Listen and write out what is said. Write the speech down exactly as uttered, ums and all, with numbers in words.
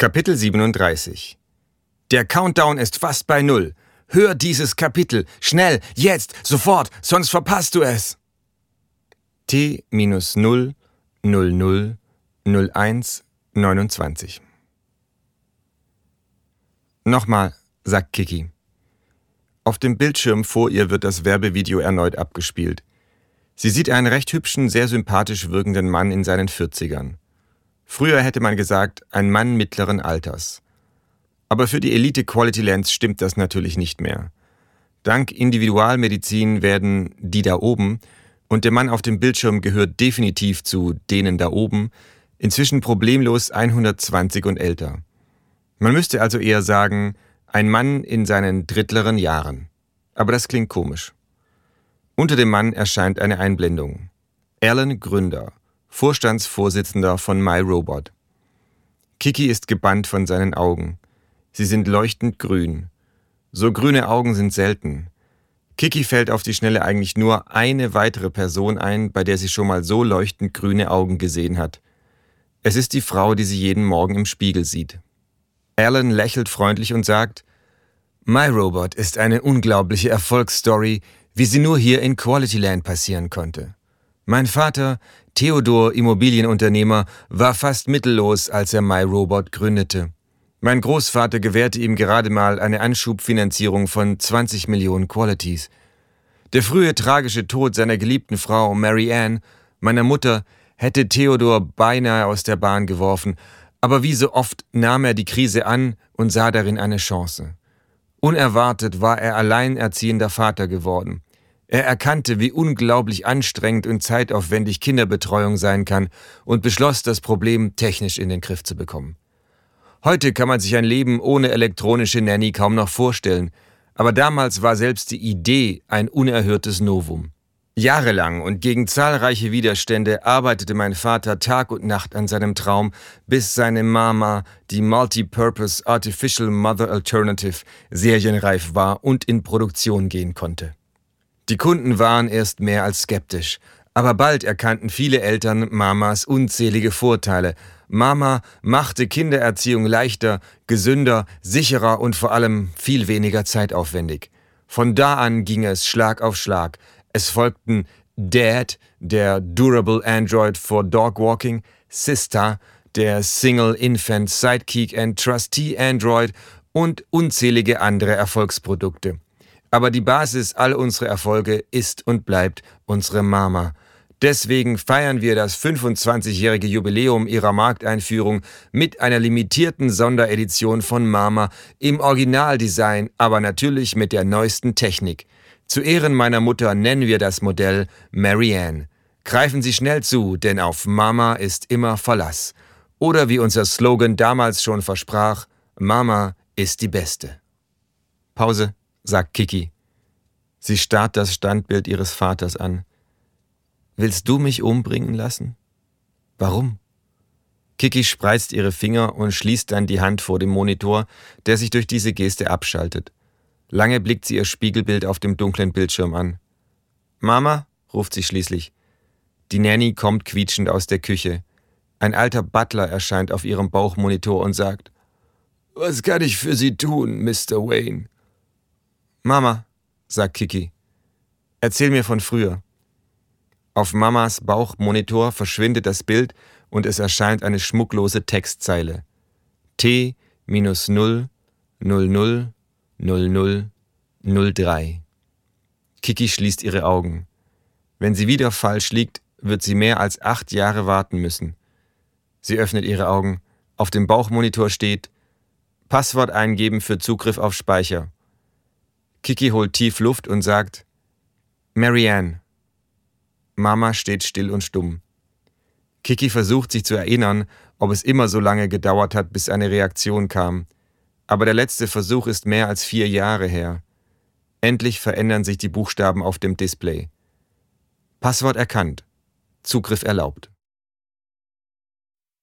Kapitel siebenunddreißig. Der Countdown ist fast bei Null. Hör dieses Kapitel. Schnell, jetzt, sofort, sonst verpasst du es. T null null null null eins neunundzwanzig. Nochmal, sagt Kiki. Auf dem Bildschirm vor ihr wird das Werbevideo erneut abgespielt. Sie sieht einen recht hübschen, sehr sympathisch wirkenden Mann in seinen vierzigern. Früher hätte man gesagt, ein Mann mittleren Alters. Aber für die Elite Quality Lens stimmt das natürlich nicht mehr. Dank Individualmedizin werden die da oben, und der Mann auf dem Bildschirm gehört definitiv zu denen da oben, inzwischen problemlos hundertzwanzig und älter. Man müsste also eher sagen, ein Mann in seinen drittleren Jahren. Aber das klingt komisch. Unter dem Mann erscheint eine Einblendung. Alan Gründer, Vorstandsvorsitzender von MyRobot. Kiki ist gebannt von seinen Augen. Sie sind leuchtend grün. So grüne Augen sind selten. Kiki fällt auf die Schnelle eigentlich nur eine weitere Person ein, bei der sie schon mal so leuchtend grüne Augen gesehen hat. Es ist die Frau, die sie jeden Morgen im Spiegel sieht. Alan lächelt freundlich und sagt, MyRobot ist eine unglaubliche Erfolgsstory, wie sie nur hier in Quality Land passieren konnte. Mein Vater, Theodor Immobilienunternehmer, war fast mittellos, als er MyRobot gründete. Mein Großvater gewährte ihm gerade mal eine Anschubfinanzierung von zwanzig Millionen Qualities. Der frühe tragische Tod seiner geliebten Frau Mary Ann, meiner Mutter, hätte Theodor beinahe aus der Bahn geworfen, aber wie so oft nahm er die Krise an und sah darin eine Chance. Unerwartet war er alleinerziehender Vater geworden. Er erkannte, wie unglaublich anstrengend und zeitaufwendig Kinderbetreuung sein kann und beschloss, das Problem technisch in den Griff zu bekommen. Heute kann man sich ein Leben ohne elektronische Nanny kaum noch vorstellen, aber damals war selbst die Idee ein unerhörtes Novum. Jahrelang und gegen zahlreiche Widerstände arbeitete mein Vater Tag und Nacht an seinem Traum, bis seine Mama, die Multipurpose Artificial Mother Alternative, serienreif war und in Produktion gehen konnte. Die Kunden waren erst mehr als skeptisch, aber bald erkannten viele Eltern Mamas unzählige Vorteile. Mama machte Kindererziehung leichter, gesünder, sicherer und vor allem viel weniger zeitaufwendig. Von da an ging es Schlag auf Schlag. Es folgten Dad, der Durable Android for Dog Walking, Sista, der Single Infant Sidekick and Trustee Android und unzählige andere Erfolgsprodukte. Aber die Basis all unserer Erfolge ist und bleibt unsere Mama. Deswegen feiern wir das fünfundzwanzigjährige Jubiläum ihrer Markteinführung mit einer limitierten Sonderedition von Mama im Originaldesign, aber natürlich mit der neuesten Technik. Zu Ehren meiner Mutter nennen wir das Modell Mary Ann. Greifen Sie schnell zu, denn auf Mama ist immer Verlass. Oder wie unser Slogan damals schon versprach, Mama ist die Beste. Pause, sagt Kiki. Sie starrt das Standbild ihres Vaters an. Willst du mich umbringen lassen? Warum? Kiki spreizt ihre Finger und schließt dann die Hand vor dem Monitor, der sich durch diese Geste abschaltet. Lange blickt sie ihr Spiegelbild auf dem dunklen Bildschirm an. Mama, ruft sie schließlich. Die Nanny kommt quietschend aus der Küche. Ein alter Butler erscheint auf ihrem Bauchmonitor und sagt, Was kann ich für Sie tun, Mister Wayne? Mama, sagt Kiki, erzähl mir von früher. Auf Mamas Bauchmonitor verschwindet das Bild und es erscheint eine schmucklose Textzeile. T null null null null null null drei. Kiki schließt ihre Augen. Wenn sie wieder falsch liegt, wird sie mehr als acht Jahre warten müssen. Sie öffnet ihre Augen. Auf dem Bauchmonitor steht Passwort eingeben für Zugriff auf Speicher. Kiki holt tief Luft und sagt Mary Ann. Mama steht still und stumm. Kiki versucht sich zu erinnern, ob es immer so lange gedauert hat, bis eine Reaktion kam. Aber der letzte Versuch ist mehr als vier Jahre her. Endlich verändern sich die Buchstaben auf dem Display. Passwort erkannt. Zugriff erlaubt.